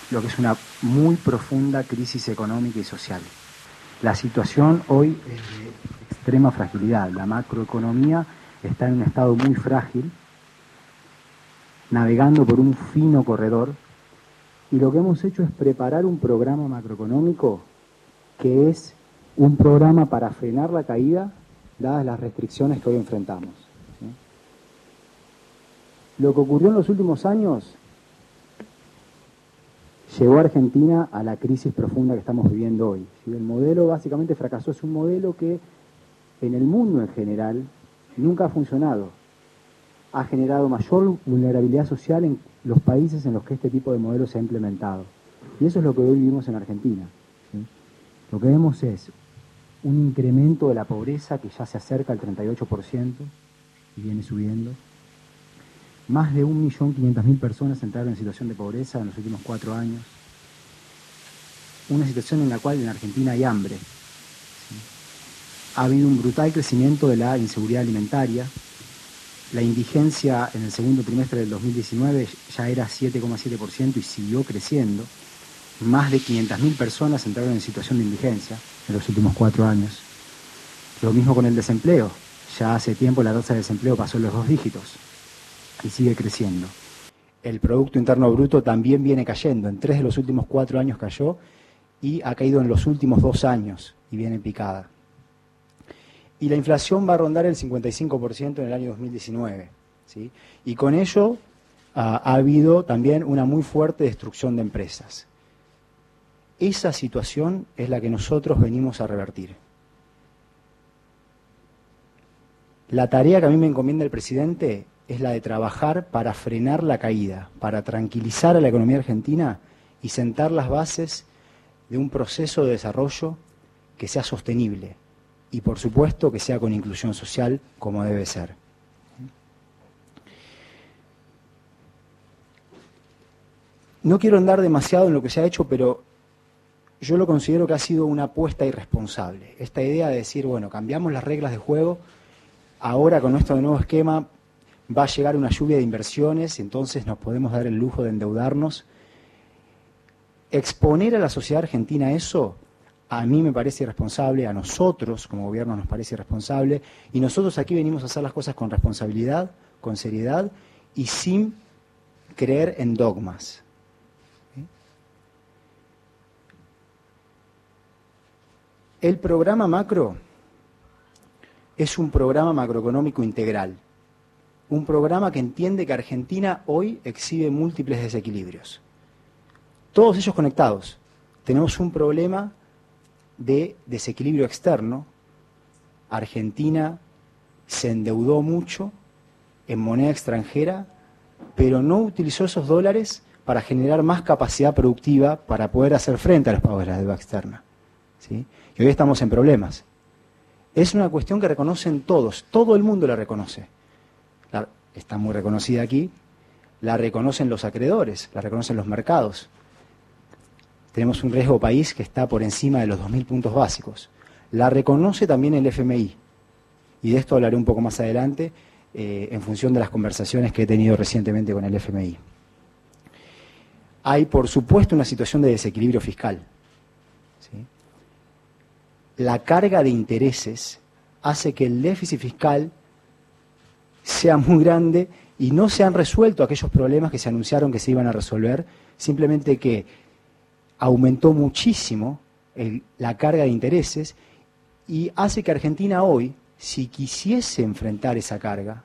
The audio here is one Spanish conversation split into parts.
lo que es una muy profunda crisis económica y social. La situación hoy es de extrema fragilidad. La macroeconomía está en un estado muy frágil, navegando por un fino corredor, y lo que hemos hecho es preparar un programa macroeconómico que es un programa para frenar la caída, dadas las restricciones que hoy enfrentamos. Lo que ocurrió en los últimos años llevó a Argentina a la crisis profunda que estamos viviendo hoy. El modelo básicamente fracasó, es un modelo que en el mundo en general nunca ha funcionado. Ha generado mayor vulnerabilidad social en los países en los que este tipo de modelo se ha implementado. Y eso es lo que hoy vivimos en Argentina. ¿Sí? Lo que vemos es un incremento de la pobreza que ya se acerca al 38% y viene subiendo. Más de 1.500.000 personas entraron en situación de pobreza en los últimos 4 años. Una situación en la cual en Argentina hay hambre. ¿Sí? Ha habido un brutal crecimiento de la inseguridad alimentaria. La indigencia en el segundo trimestre del 2019 ya era 7,7% y siguió creciendo. Más de 500.000 personas entraron en situación de indigencia en los últimos 4 años. Lo mismo con el desempleo. Ya hace tiempo la tasa de desempleo pasó los 2 dígitos y sigue creciendo. El Producto Interno Bruto también viene cayendo. En 3 de los últimos 4 años cayó y ha caído en los últimos 2 años y viene picada. Y la inflación va a rondar el 55% en el año 2019. ¿Sí? Y con ello ha habido también una muy fuerte destrucción de empresas. Esa situación es la que nosotros venimos a revertir. La tarea que a mí me encomienda el presidente es la de trabajar para frenar la caída, para tranquilizar a la economía argentina y sentar las bases de un proceso de desarrollo que sea sostenible y, por supuesto, que sea con inclusión social como debe ser. No quiero andar demasiado en lo que se ha hecho, pero yo lo considero que ha sido una apuesta irresponsable. Esta idea de decir, bueno, cambiamos las reglas de juego, ahora con nuestro nuevo esquema va a llegar una lluvia de inversiones, entonces nos podemos dar el lujo de endeudarnos. Exponer a la sociedad argentina eso, a mí me parece irresponsable, a nosotros como gobierno nos parece irresponsable, y nosotros aquí venimos a hacer las cosas con responsabilidad, con seriedad y sin creer en dogmas. El programa macro es un programa macroeconómico integral, un programa que entiende que Argentina hoy exhibe múltiples desequilibrios. Todos ellos conectados. Tenemos un problema de desequilibrio externo. Argentina se endeudó mucho en moneda extranjera, pero no utilizó esos dólares para generar más capacidad productiva para poder hacer frente a los pagos de la deuda externa. ¿Sí? Y hoy estamos en problemas. Es una cuestión que reconocen todos, todo el mundo la reconoce. Está muy reconocida aquí, la reconocen los acreedores, la reconocen los mercados. Tenemos un riesgo país que está por encima de los 2.000 puntos básicos. La reconoce también el FMI. Y de esto hablaré un poco más adelante en función de las conversaciones que he tenido recientemente con el FMI. Hay, por supuesto, una situación de desequilibrio fiscal. ¿Sí? La carga de intereses hace que el déficit fiscal sea muy grande y no se han resuelto aquellos problemas que se anunciaron que se iban a resolver, simplemente que aumentó muchísimo la carga de intereses y hace que Argentina hoy, si quisiese enfrentar esa carga,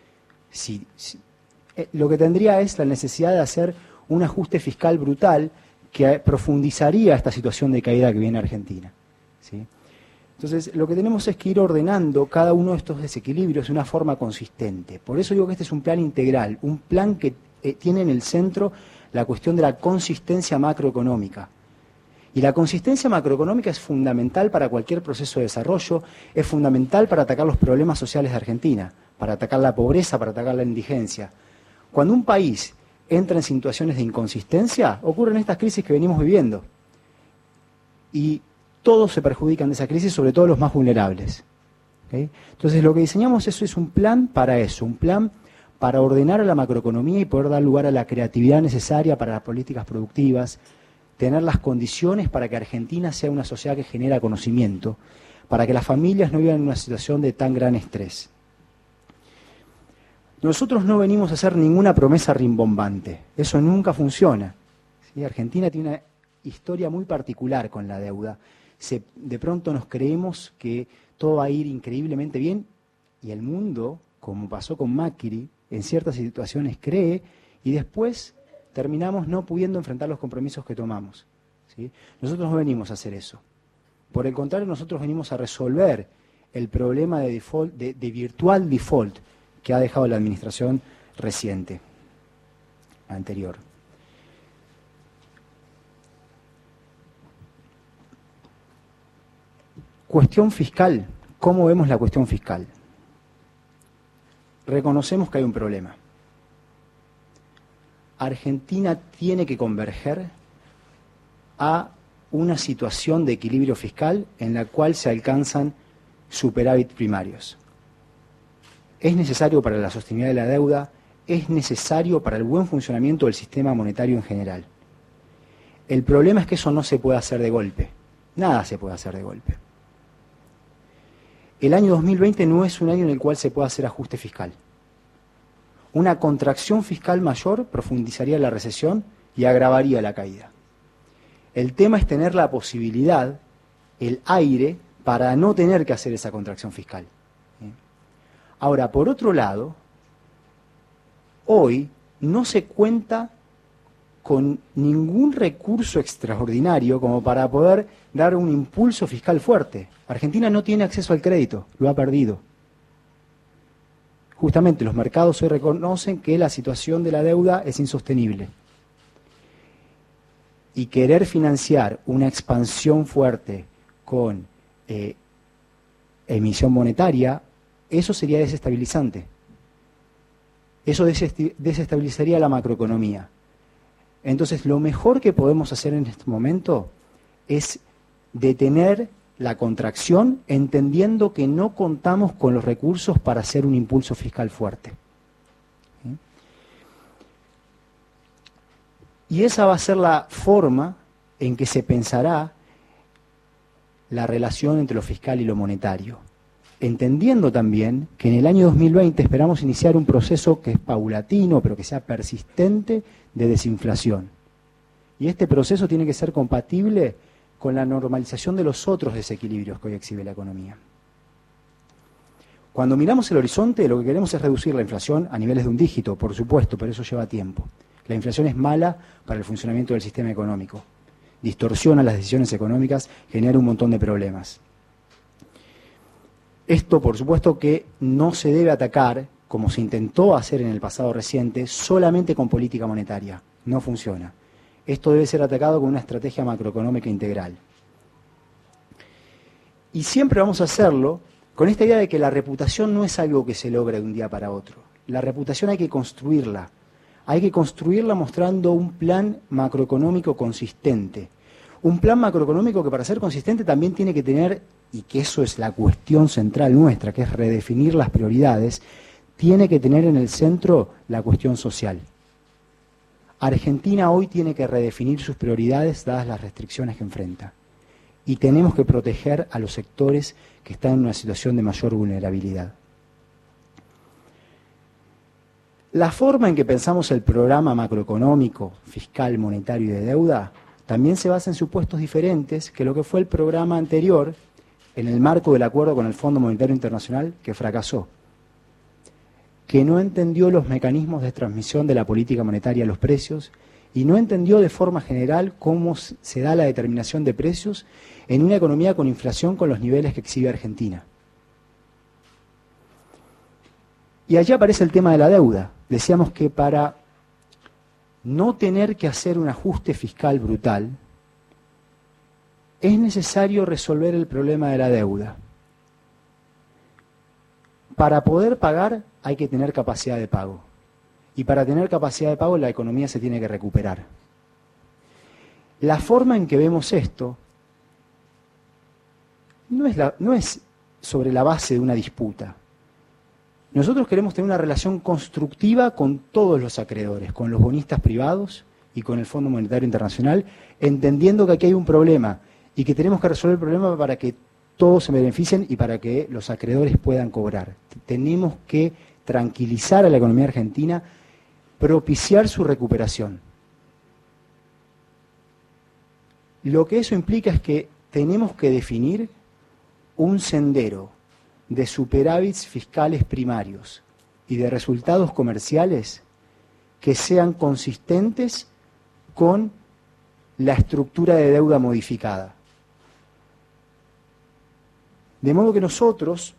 lo que tendría es la necesidad de hacer un ajuste fiscal brutal que profundizaría esta situación de caída que viene Argentina. ¿Sí? Entonces, lo que tenemos es que ir ordenando cada uno de estos desequilibrios de una forma consistente. Por eso digo que este es un plan integral, un plan que tiene en el centro la cuestión de la consistencia macroeconómica. Y la consistencia macroeconómica es fundamental para cualquier proceso de desarrollo, es fundamental para atacar los problemas sociales de Argentina, para atacar la pobreza, para atacar la indigencia. Cuando un país entra en situaciones de inconsistencia, ocurren estas crisis que venimos viviendo. Y todos se perjudican de esa crisis, sobre todo los más vulnerables. ¿Okay? Entonces lo que diseñamos es un plan para eso, un plan para ordenar a la macroeconomía y poder dar lugar a la creatividad necesaria para las políticas productivas, tener las condiciones para que Argentina sea una sociedad que genera conocimiento, para que las familias no vivan en una situación de tan gran estrés. Nosotros no venimos a hacer ninguna promesa rimbombante, eso nunca funciona. ¿Sí? Argentina tiene una historia muy particular con la deuda. De pronto nos creemos que todo va a ir increíblemente bien y el mundo, como pasó con Macri, en ciertas situaciones cree y después terminamos no pudiendo enfrentar los compromisos que tomamos. ¿Sí? Nosotros no venimos a hacer eso. Por el contrario, nosotros venimos a resolver el problema de default, de virtual default que ha dejado la administración reciente, anterior. Cuestión fiscal. ¿Cómo vemos la cuestión fiscal? Reconocemos que hay un problema. Argentina tiene que converger a una situación de equilibrio fiscal en la cual se alcanzan superávit primarios. Es necesario para la sostenibilidad de la deuda, es necesario para el buen funcionamiento del sistema monetario en general. El problema es que eso no se puede hacer de golpe. Nada se puede hacer de golpe. El año 2020 no es un año en el cual se pueda hacer ajuste fiscal. Una contracción fiscal mayor profundizaría la recesión y agravaría la caída. El tema es tener la posibilidad, el aire, para no tener que hacer esa contracción fiscal. Ahora, por otro lado, hoy no se cuenta con ningún recurso extraordinario como para poder dar un impulso fiscal fuerte. Argentina no tiene acceso al crédito, lo ha perdido. Justamente los mercados hoy reconocen que la situación de la deuda es insostenible. Y querer financiar una expansión fuerte con emisión monetaria, eso sería desestabilizante. Eso desestabilizaría la macroeconomía. Entonces, lo mejor que podemos hacer en este momento es detener la contracción, entendiendo que no contamos con los recursos para hacer un impulso fiscal fuerte. ¿Sí? Y esa va a ser la forma en que se pensará la relación entre lo fiscal y lo monetario. Entendiendo también que en el año 2020 esperamos iniciar un proceso que es paulatino, pero que sea persistente, de desinflación. Y este proceso tiene que ser compatible con la normalización de los otros desequilibrios que hoy exhibe la economía. Cuando miramos el horizonte, lo que queremos es reducir la inflación a niveles de un dígito, por supuesto, pero eso lleva tiempo. La inflación es mala para el funcionamiento del sistema económico. Distorsiona las decisiones económicas, genera un montón de problemas. Esto, por supuesto, que no se debe atacar, como se intentó hacer en el pasado reciente, solamente con política monetaria. No funciona. Esto debe ser atacado con una estrategia macroeconómica integral. Y siempre vamos a hacerlo con esta idea de que la reputación no es algo que se logra de un día para otro. La reputación hay que construirla. Hay que construirla mostrando un plan macroeconómico consistente. Un plan macroeconómico que para ser consistente también tiene que tener, y que eso es la cuestión central nuestra, que es redefinir las prioridades, tiene que tener en el centro la cuestión social. Argentina hoy tiene que redefinir sus prioridades dadas las restricciones que enfrenta. Y tenemos que proteger a los sectores que están en una situación de mayor vulnerabilidad. La forma en que pensamos el programa macroeconómico, fiscal, monetario y de deuda también se basa en supuestos diferentes que lo que fue el programa anterior en el marco del acuerdo con el Fondo Monetario Internacional que fracasó, que no entendió los mecanismos de transmisión de la política monetaria a los precios y no entendió de forma general cómo se da la determinación de precios en una economía con inflación con los niveles que exhibe Argentina. Y allí aparece el tema de la deuda. Decíamos que para no tener que hacer un ajuste fiscal brutal, es necesario resolver el problema de la deuda. Para poder pagar hay que tener capacidad de pago. Y para tener capacidad de pago la economía se tiene que recuperar. La forma en que vemos esto no es sobre la base de una disputa. Nosotros queremos tener una relación constructiva con todos los acreedores, con los bonistas privados y con el Fondo Monetario Internacional, entendiendo que aquí hay un problema y que tenemos que resolver el problema para que todos se beneficien y para que los acreedores puedan cobrar. Tenemos que tranquilizar a la economía argentina, propiciar su recuperación. Lo que eso implica es que tenemos que definir un sendero de superávits fiscales primarios y de resultados comerciales que sean consistentes con la estructura de deuda modificada. De modo que nosotros,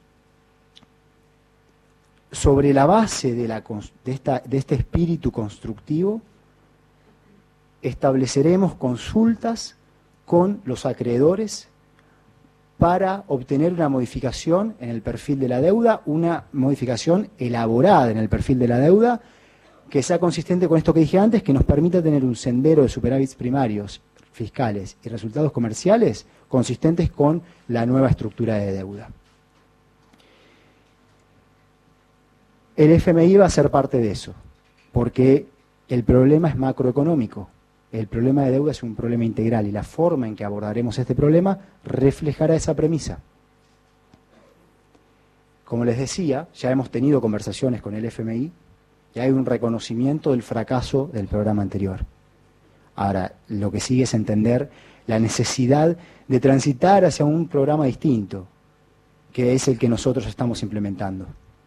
sobre la base de este espíritu constructivo, estableceremos consultas con los acreedores para obtener una modificación en el perfil de la deuda, una modificación elaborada en el perfil de la deuda, que sea consistente con esto que dije antes, que nos permita tener un sendero de superávits primarios, fiscales y resultados comerciales consistentes con la nueva estructura de deuda. El FMI va a ser parte de eso, porque el problema es macroeconómico. El problema de deuda es un problema integral y la forma en que abordaremos este problema reflejará esa premisa. Como les decía, ya hemos tenido conversaciones con el FMI y hay un reconocimiento del fracaso del programa anterior. Ahora, lo que sigue es entender la necesidad de transitar hacia un programa distinto, que es el que nosotros estamos implementando.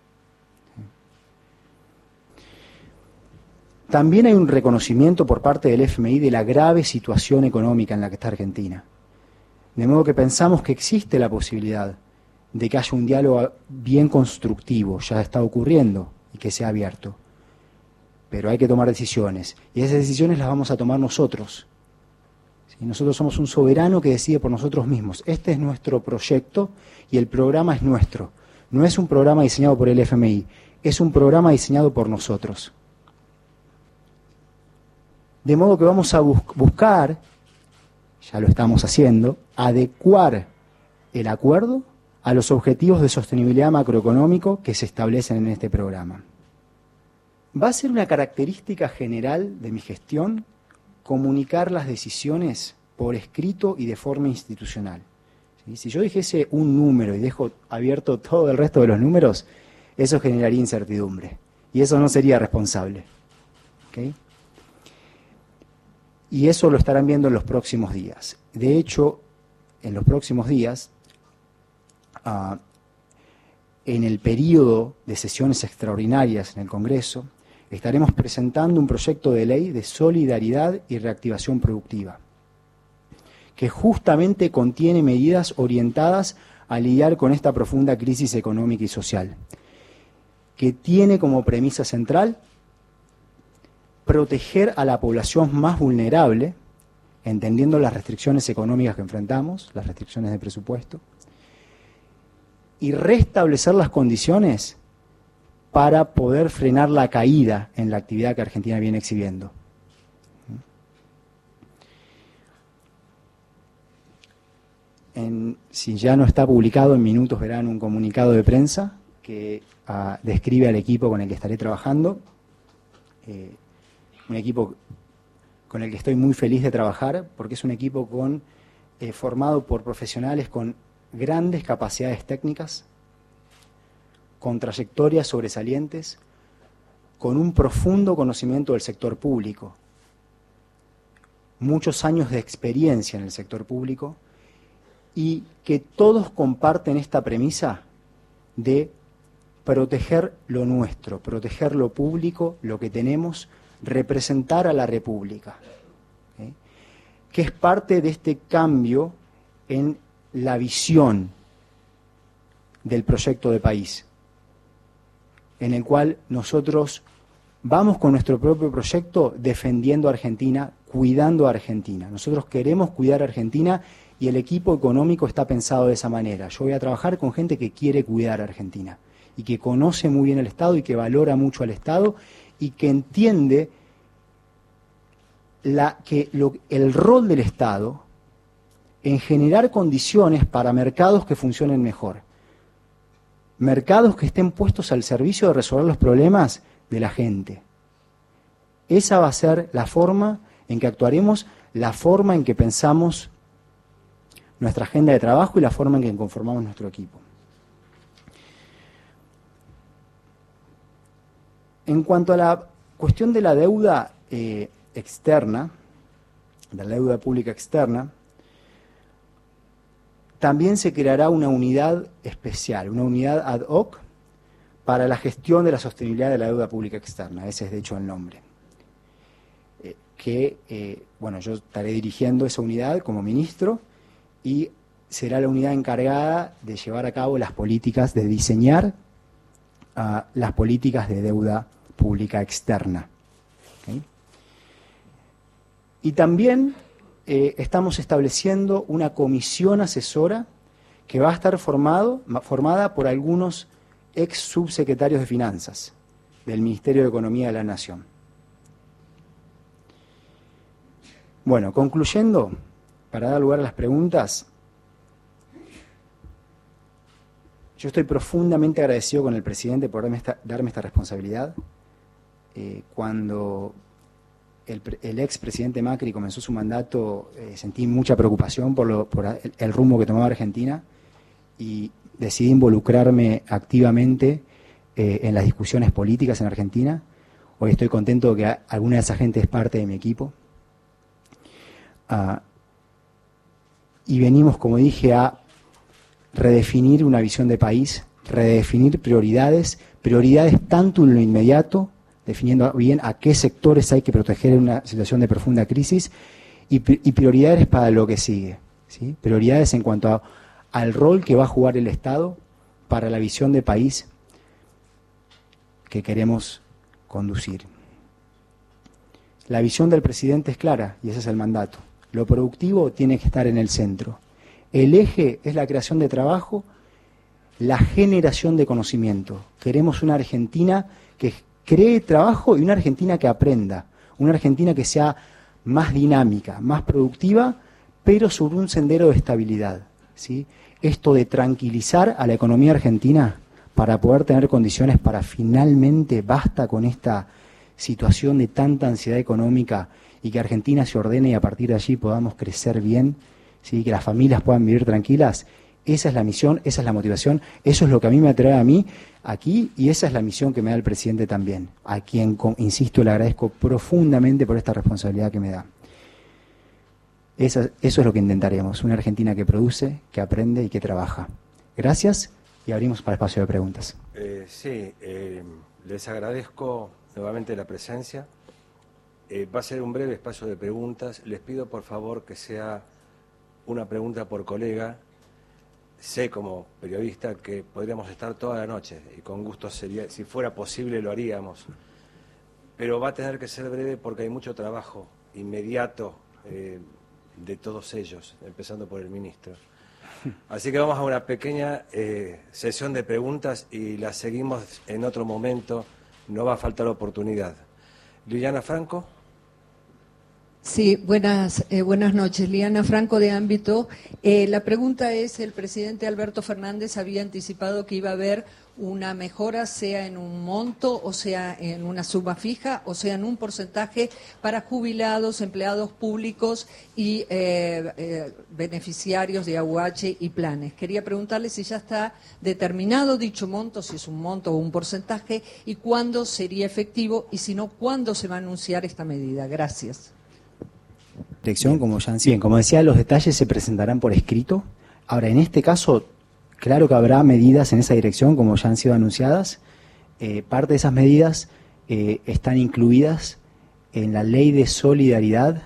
También hay un reconocimiento por parte del FMI de la grave situación económica en la que está Argentina. De modo que pensamos que existe la posibilidad de que haya un diálogo bien constructivo, ya está ocurriendo, y que sea abierto. Pero hay que tomar decisiones, y esas decisiones las vamos a tomar nosotros. ¿Sí? Nosotros somos un soberano que decide por nosotros mismos. Este es nuestro proyecto y el programa es nuestro. No es un programa diseñado por el FMI, es un programa diseñado por nosotros. De modo que vamos a buscar, ya lo estamos haciendo, adecuar el acuerdo a los objetivos de sostenibilidad macroeconómico que se establecen en este programa. Va a ser una característica general de mi gestión comunicar las decisiones por escrito y de forma institucional. ¿Sí? Si yo dijese un número y dejo abierto todo el resto de los números, eso generaría incertidumbre y eso no sería responsable. ¿Okay? Y eso lo estarán viendo en los próximos días. De hecho, en los próximos días, en el periodo de sesiones extraordinarias en el Congreso, estaremos presentando un proyecto de ley de solidaridad y reactivación productiva, que justamente contiene medidas orientadas a lidiar con esta profunda crisis económica y social, que tiene como premisa central proteger a la población más vulnerable, entendiendo las restricciones económicas que enfrentamos, las restricciones de presupuesto, y restablecer las condiciones para poder frenar la caída en la actividad que Argentina viene exhibiendo. Si ya no está publicado, en minutos verán un comunicado de prensa que describe al equipo con el que estaré trabajando. Un equipo con el que estoy muy feliz de trabajar, porque es un equipo formado por profesionales con grandes capacidades técnicas, con trayectorias sobresalientes, con un profundo conocimiento del sector público, muchos años de experiencia en el sector público, y que todos comparten esta premisa de proteger lo nuestro, proteger lo público, lo que tenemos, representar a la República, ¿sí? Que es parte de este cambio en la visión del proyecto de país, en el cual nosotros vamos con nuestro propio proyecto defendiendo a Argentina, cuidando a Argentina. Nosotros queremos cuidar a Argentina y el equipo económico está pensado de esa manera. Yo voy a trabajar con gente que quiere cuidar a Argentina y que conoce muy bien el Estado y que valora mucho al Estado y que entiende el rol del Estado en generar condiciones para mercados que funcionen mejor. mercados que estén puestos al servicio de resolver los problemas de la gente. Esa va a ser la forma en que actuaremos, la forma en que pensamos nuestra agenda de trabajo y la forma en que conformamos nuestro equipo. En cuanto a la cuestión de la deuda externa, de la deuda pública externa, también se creará una unidad especial, una unidad ad hoc para la gestión de la sostenibilidad de la deuda pública externa. Ese es de hecho el nombre. Bueno, yo estaré dirigiendo esa unidad como ministro y será la unidad encargada de llevar a cabo las políticas, de diseñar las políticas de deuda pública externa. ¿Okay? Y también estamos estableciendo una comisión asesora que va a estar formada por algunos ex subsecretarios de Finanzas del Ministerio de Economía de la Nación. Bueno, concluyendo, para dar lugar a las preguntas, yo estoy profundamente agradecido con el presidente por darme esta responsabilidad. Cuando el expresidente Macri comenzó su mandato, sentí mucha preocupación por el rumbo que tomaba Argentina y decidí involucrarme activamente en las discusiones políticas en Argentina. Hoy estoy contento de que alguna de esa gente es parte de mi equipo. Y venimos, como dije, a redefinir una visión de país, redefinir prioridades tanto en lo inmediato, definiendo bien a qué sectores hay que proteger en una situación de profunda crisis, y prioridades para lo que sigue, ¿sí? Prioridades en cuanto al rol que va a jugar el Estado para la visión de país que queremos conducir. La visión del presidente es clara y ese es el mandato. Lo productivo tiene que estar en el centro. El eje es la creación de trabajo, la generación de conocimiento. Queremos una Argentina que cree trabajo y una Argentina que aprenda. Una Argentina que sea más dinámica, más productiva, pero sobre un sendero de estabilidad, ¿sí? Esto de tranquilizar a la economía argentina para poder tener condiciones para finalmente basta con esta situación de tanta ansiedad económica y que Argentina se ordene y a partir de allí podamos crecer bien, ¿sí? Que las familias puedan vivir tranquilas. Esa es la misión, esa es la motivación, eso es lo que a mí me atrae a mí aquí y esa es la misión que me da el presidente también, a quien, insisto, le agradezco profundamente por esta responsabilidad que me da. Eso es lo que intentaremos, una Argentina que produce, que aprende y que trabaja. Gracias y abrimos para el espacio de preguntas. Les agradezco nuevamente la presencia. Va a ser un breve espacio de preguntas. Les pido por favor que sea una pregunta por colega. Sé como periodista que podríamos estar toda la noche y con gusto sería, si fuera posible lo haríamos, pero va a tener que ser breve porque hay mucho trabajo inmediato de todos ellos, empezando por el ministro. Así que vamos a una pequeña sesión de preguntas y la seguimos en otro momento, no va a faltar oportunidad. Liliana Franco. Sí, buenas noches. Liliana Franco de Ámbito. La pregunta es, el presidente Alberto Fernández había anticipado que iba a haber una mejora, sea en un monto, o sea en una suma fija, o sea en un porcentaje para jubilados, empleados públicos y beneficiarios de AUH y planes. Quería preguntarle si ya está determinado dicho monto, si es un monto o un porcentaje, y cuándo sería efectivo, y si no, cuándo se va a anunciar esta medida. Gracias. Dirección, como decía, los detalles se presentarán por escrito. Ahora, en este caso, claro que habrá medidas en esa dirección, como ya han sido anunciadas. Parte de esas medidas están incluidas en la Ley de Solidaridad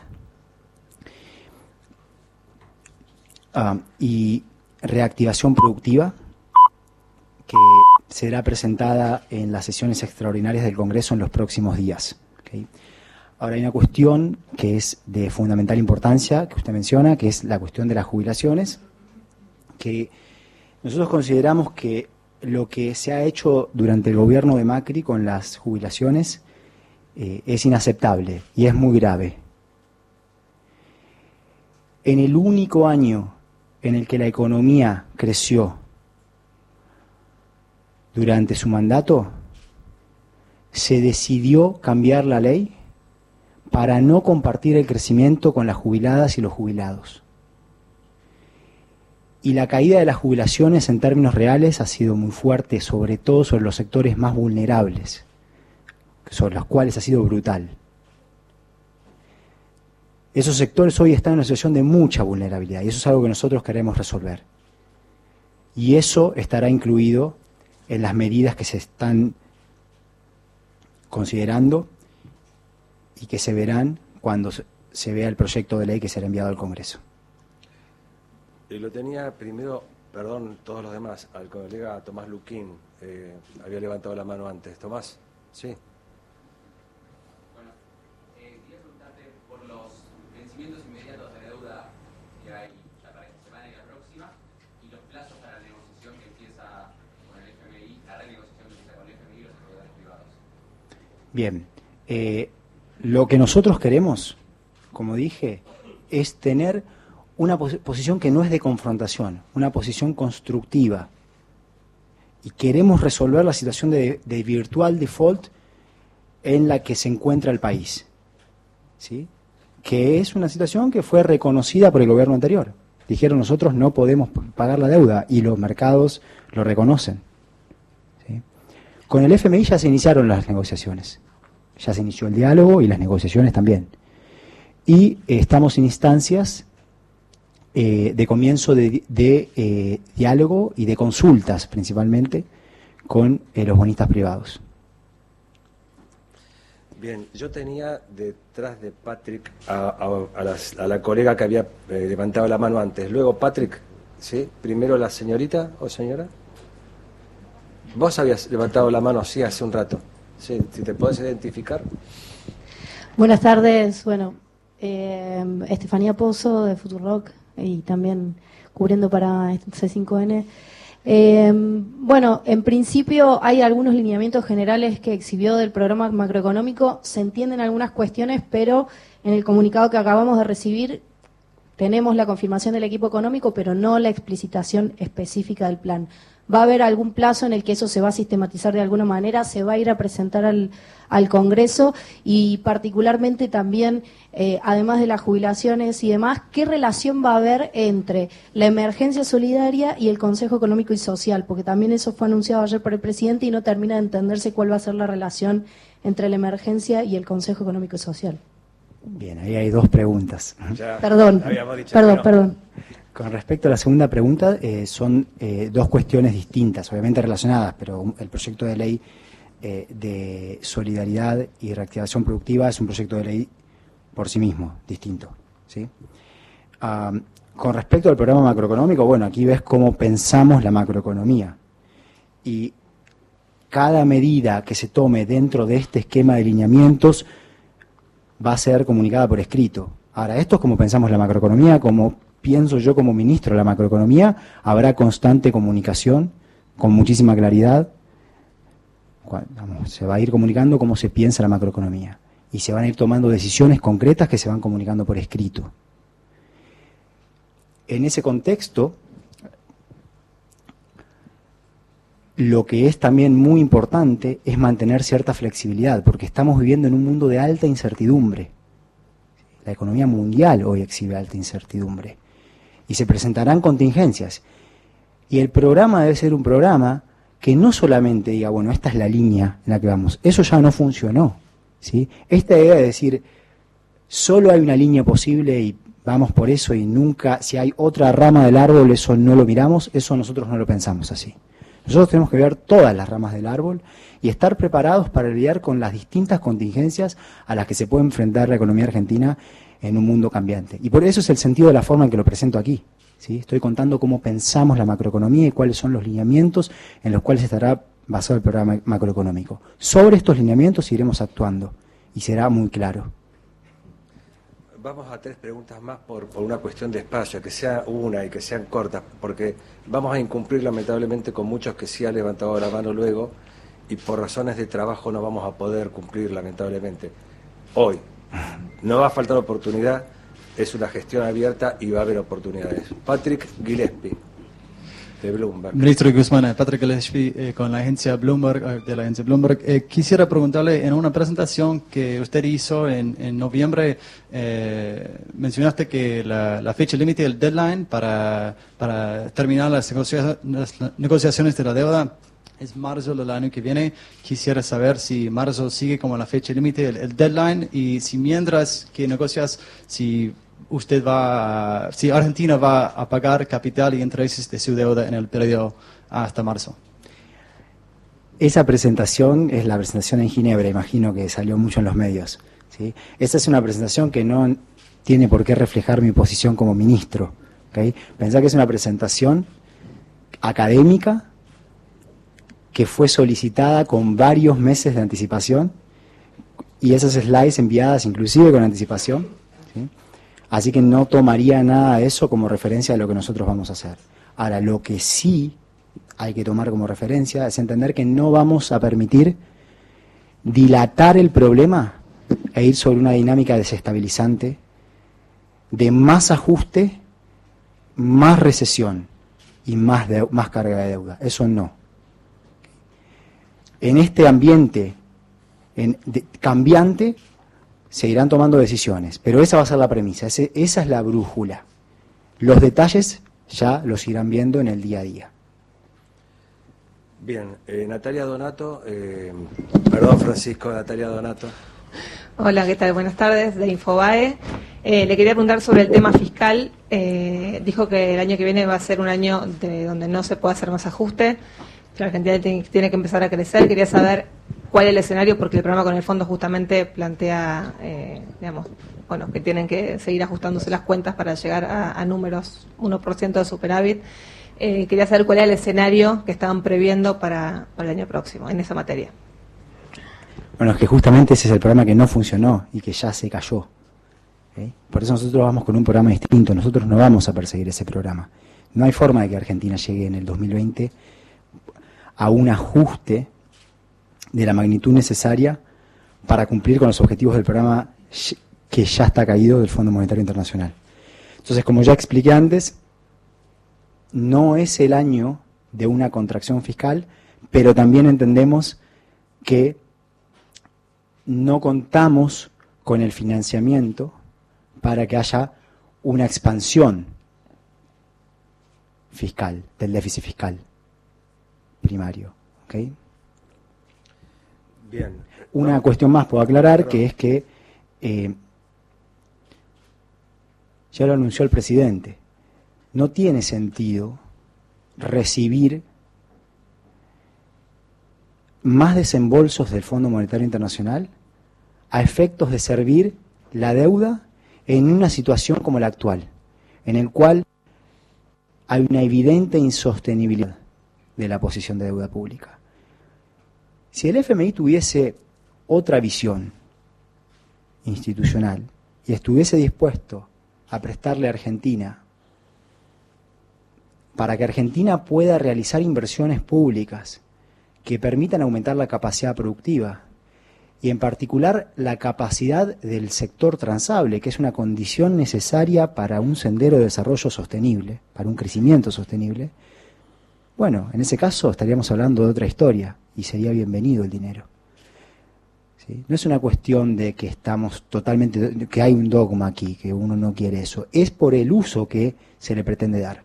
y Reactivación Productiva, que será presentada en las sesiones extraordinarias del Congreso en los próximos días. ¿Okay? Ahora hay una cuestión que es de fundamental importancia, que usted menciona, que es la cuestión de las jubilaciones, que nosotros consideramos que lo que se ha hecho durante el gobierno de Macri con las jubilaciones es inaceptable y es muy grave. En el único año en el que la economía creció durante su mandato, se decidió cambiar la ley para no compartir el crecimiento con las jubiladas y los jubilados. Y la caída de las jubilaciones en términos reales ha sido muy fuerte, sobre todo sobre los sectores más vulnerables, sobre los cuales ha sido brutal. Esos sectores hoy están en una situación de mucha vulnerabilidad y eso es algo que nosotros queremos resolver. Y eso estará incluido en las medidas que se están considerando y que se verán cuando se vea el proyecto de ley que será enviado al Congreso. Y lo tenía primero, perdón, todos los demás, al colega Tomás Luquín, había levantado la mano antes. Tomás, sí. Bueno, quería preguntarte por los vencimientos inmediatos de deuda que hay ya para esta semana y la próxima, y los plazos para la negociación que empieza con el FMI, la renegociación que empieza con el FMI y los acreedores privados. Bien, lo que nosotros queremos, como dije, es tener una posición que no es de confrontación, una posición constructiva. Y queremos resolver la situación de virtual default en la que se encuentra el país, ¿sí? Que es una situación que fue reconocida por el gobierno anterior. Dijeron, nosotros no podemos pagar la deuda, y los mercados lo reconocen, ¿sí? Con el FMI ya se iniciaron las negociaciones, ya se inició el diálogo y las negociaciones también. Y estamos en instancias de comienzo de diálogo y de consultas, principalmente, con los bonistas privados. Bien, yo tenía detrás de Patrick a la colega que había levantado la mano antes. Luego Patrick, ¿sí? Primero la señorita o señora. Vos habías levantado la mano así hace un rato. Sí, si te podés identificar. Buenas tardes, bueno, Estefanía Pozo de Futurock y también cubriendo para C5N. Bueno, en principio hay algunos lineamientos generales que exhibió del programa macroeconómico, se entienden algunas cuestiones, pero en el comunicado que acabamos de recibir tenemos la confirmación del equipo económico, pero no la explicitación específica del plan. ¿Va a haber algún plazo en el que eso se va a sistematizar de alguna manera? ¿Se va a ir a presentar al Congreso? Y particularmente también, además de las jubilaciones y demás, ¿qué relación va a haber entre la emergencia solidaria y el Consejo Económico y Social? Porque también eso fue anunciado ayer por el presidente y no termina de entenderse cuál va a ser la relación entre la emergencia y el Consejo Económico y Social. Bien, ahí hay dos preguntas. Perdón. Con respecto a la segunda pregunta, son dos cuestiones distintas, obviamente relacionadas, pero el proyecto de ley de solidaridad y reactivación productiva es un proyecto de ley por sí mismo, distinto, ¿sí? Con respecto al programa macroeconómico, bueno, aquí ves cómo pensamos la macroeconomía. Y cada medida que se tome dentro de este esquema de lineamientos va a ser comunicada por escrito. Ahora, esto es como pensamos la macroeconomía, como pienso yo como ministro de la macroeconomía, habrá constante comunicación, con muchísima claridad. Se va a ir comunicando cómo se piensa la macroeconomía. Y se van a ir tomando decisiones concretas que se van comunicando por escrito. En ese contexto, lo que es también muy importante es mantener cierta flexibilidad, porque estamos viviendo en un mundo de alta incertidumbre. La economía mundial hoy exhibe alta incertidumbre. Y se presentarán contingencias. Y el programa debe ser un programa que no solamente diga, bueno, esta es la línea en la que vamos. Eso ya no funcionó, ¿sí? Esta idea de decir, solo hay una línea posible y vamos por eso y nunca, si hay otra rama del árbol, eso no lo miramos, eso nosotros no lo pensamos así. Nosotros tenemos que ver todas las ramas del árbol y estar preparados para lidiar con las distintas contingencias a las que se puede enfrentar la economía argentina en un mundo cambiante. Y por eso es el sentido de la forma en que lo presento aquí, ¿sí? Estoy contando cómo pensamos la macroeconomía y cuáles son los lineamientos en los cuales estará basado el programa macroeconómico. Sobre estos lineamientos iremos actuando y será muy claro. Vamos a 3 preguntas más por una cuestión de espacio, que sea una y que sean cortas, porque vamos a incumplir lamentablemente con muchos que sí han levantado la mano luego y por razones de trabajo no vamos a poder cumplir lamentablemente. Hoy no va a faltar oportunidad, es una gestión abierta y va a haber oportunidades. Patrick Gillespie. de Bloomberg. Ministro Guzmán, Patrick Gillespie, con la agencia Bloomberg, de la agencia Bloomberg. Quisiera preguntarle, en una presentación que usted hizo en noviembre, mencionaste que la fecha límite, el deadline para terminar las negociaciones de la deuda es marzo del año que viene. Quisiera saber si marzo sigue como la fecha límite, el deadline, y si mientras que negocias, si Argentina va a pagar capital y intereses de su deuda en el periodo hasta marzo. Esa presentación es la presentación en Ginebra, imagino que salió mucho en los medios, ¿sí? Esta es una presentación que no tiene por qué reflejar mi posición como ministro, ¿okay? Pensá que es una presentación académica que fue solicitada con varios meses de anticipación y esas slides enviadas inclusive con anticipación, ¿sí? Así que no tomaría nada de eso como referencia de lo que nosotros vamos a hacer. Ahora, lo que sí hay que tomar como referencia es entender que no vamos a permitir dilatar el problema e ir sobre una dinámica desestabilizante de más ajuste, más recesión y más carga de deuda. Eso no. En este ambiente cambiante se irán tomando decisiones, pero esa va a ser la premisa, esa es la brújula. Los detalles ya los irán viendo en el día a día. Bien, Natalia Donato, perdón Francisco, Natalia Donato. Hola, ¿qué tal? Buenas tardes, de Infobae. Le quería preguntar sobre el tema fiscal. Dijo que el año que viene va a ser un año donde no se puede hacer más ajuste, que la Argentina tiene que empezar a crecer. Quería saber cuál es el escenario, porque el programa con el fondo justamente plantea, que tienen que seguir ajustándose las cuentas para llegar a números 1% de superávit. Quería saber cuál era el escenario que estaban previendo para el año próximo en esa materia. Bueno, es que justamente ese es el programa que no funcionó y que ya se cayó. ¿Okay? Por eso nosotros vamos con un programa distinto, nosotros no vamos a perseguir ese programa. No hay forma de que Argentina llegue en el 2020 a un ajuste de la magnitud necesaria para cumplir con los objetivos del programa que ya está caído del Fondo Monetario Internacional. Entonces, como ya expliqué antes, no es el año de una contracción fiscal, pero también entendemos que no contamos con el financiamiento para que haya una expansión fiscal, del déficit fiscal primario. ¿Okay? Bien. Una cuestión más puedo aclarar, que es que ya lo anunció el presidente, no tiene sentido recibir más desembolsos del Fondo Monetario Internacional a efectos de servir la deuda en una situación como la actual, en el cual hay una evidente insostenibilidad de la posición de deuda pública. Si el FMI tuviese otra visión institucional y estuviese dispuesto a prestarle a Argentina para que Argentina pueda realizar inversiones públicas que permitan aumentar la capacidad productiva y en particular la capacidad del sector transable, que es una condición necesaria para un sendero de desarrollo sostenible, para un crecimiento sostenible, bueno, en ese caso estaríamos hablando de otra historia y sería bienvenido el dinero. ¿Sí? No es una cuestión de que estamos totalmente, que hay un dogma aquí, que uno no quiere eso, es por el uso que se le pretende dar.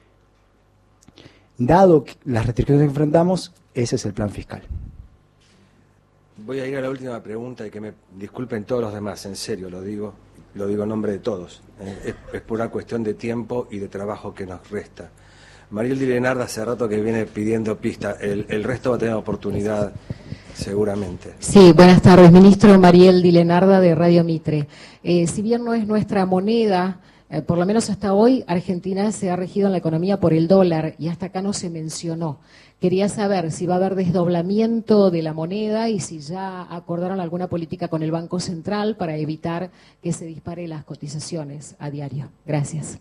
Dado las restricciones que enfrentamos, ese es el plan fiscal. Voy a ir a la última pregunta y que me disculpen todos los demás, en serio lo digo en nombre de todos. Es por una cuestión de tiempo y de trabajo que nos resta. Mariel Di Lenarda hace rato que viene pidiendo pista, el resto va a tener oportunidad seguramente. Sí, buenas tardes, ministro. Mariel Di Lenarda de Radio Mitre. Si bien no es nuestra moneda, por lo menos hasta hoy, Argentina se ha regido en la economía por el dólar y hasta acá no se mencionó. Quería saber si va a haber desdoblamiento de la moneda y si ya acordaron alguna política con el Banco Central para evitar que se disparen las cotizaciones a diario. Gracias.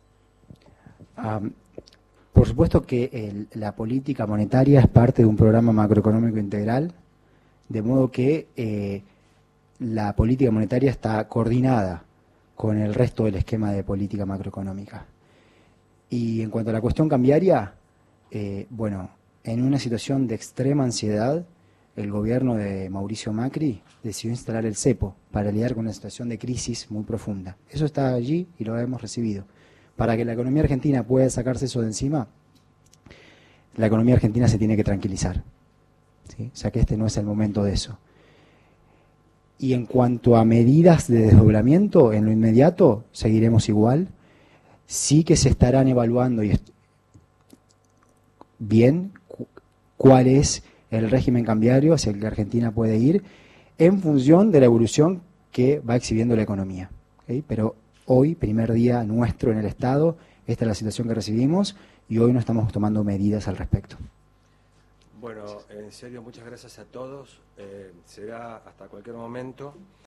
Por supuesto que la política monetaria es parte de un programa macroeconómico integral, de modo que la política monetaria está coordinada con el resto del esquema de política macroeconómica. Y en cuanto a la cuestión cambiaria, Bueno, en una situación de extrema ansiedad, el gobierno de Mauricio Macri decidió instalar el cepo para lidiar con una situación de crisis muy profunda. Eso está allí y lo hemos recibido. Para que la economía argentina pueda sacarse eso de encima, la economía argentina se tiene que tranquilizar, ¿sí? O sea que este no es el momento de eso. Y en cuanto a medidas de desdoblamiento, en lo inmediato seguiremos igual. Sí que se estarán evaluando bien cuál es el régimen cambiario hacia el que Argentina puede ir en función de la evolución que va exhibiendo la economía. ¿Okay? Pero hoy, primer día nuestro en el Estado, esta es la situación que recibimos y hoy no estamos tomando medidas al respecto. Bueno, en serio, muchas gracias a todos. Será hasta cualquier momento.